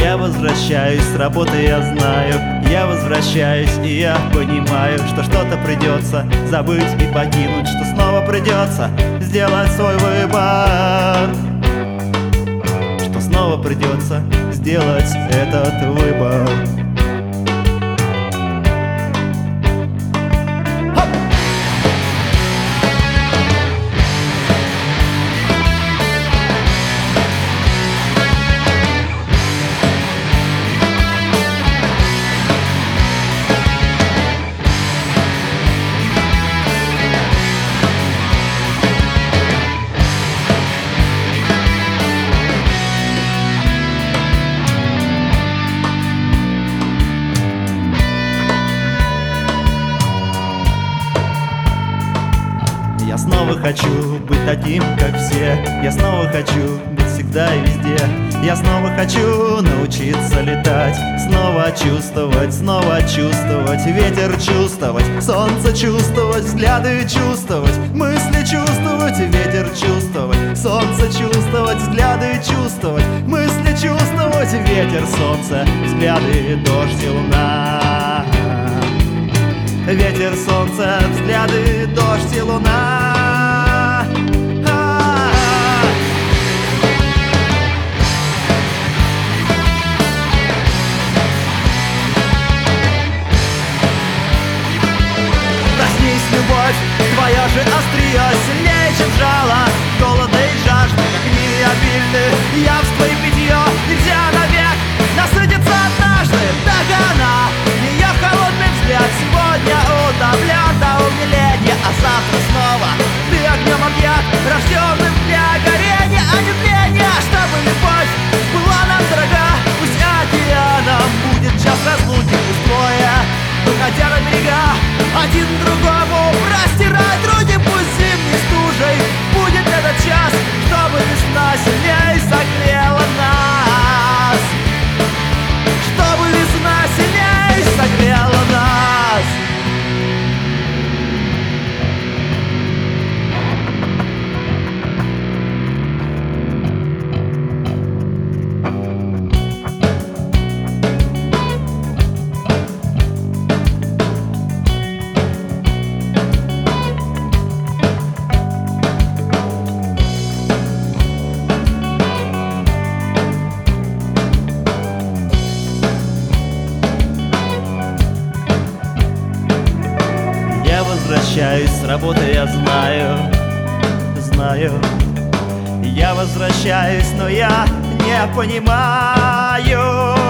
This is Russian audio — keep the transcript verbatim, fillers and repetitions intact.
Я возвращаюсь с работы, я знаю. Я возвращаюсь, и я понимаю, что что-то придется забыть и покинуть, что снова придется сделать свой выбор, что снова придется сделать этот выбор. Я снова хочу быть таким, как все. Я снова хочу быть всегда и везде. Я снова хочу научиться летать, снова чувствовать, снова чувствовать ветер, чувствовать солнце, чувствовать взгляды, чувствовать мысли, чувствовать ветер, чувствовать солнце, чувствовать взгляды, чувствовать мысли, чувствовать ветер, солнце, взгляды, дождь и луна. Ветер, солнце, взгляды, дождь и луна. Проснись, любовь, твоя же острия сильнее, чем жало голода и жажды, как мили обильны явство и питье. Нельзя навек насытиться однажды, так она, ее холодный взгляд сегодня утомлен до умиления, а завтра снова ты огнем объят, рожденным для горения, а не тления. Чтобы любовь была нам дорога, пусть океаном будет час разлуки, пусть двое, выходя на берега, один другому простирает руки, пусть зимней стужей будет этот час, чтобы весна сильней согрела нас, чтобы весна сильней согрела нас. Возвращаюсь с работы, я знаю, знаю. Я возвращаюсь, но я не понимаю,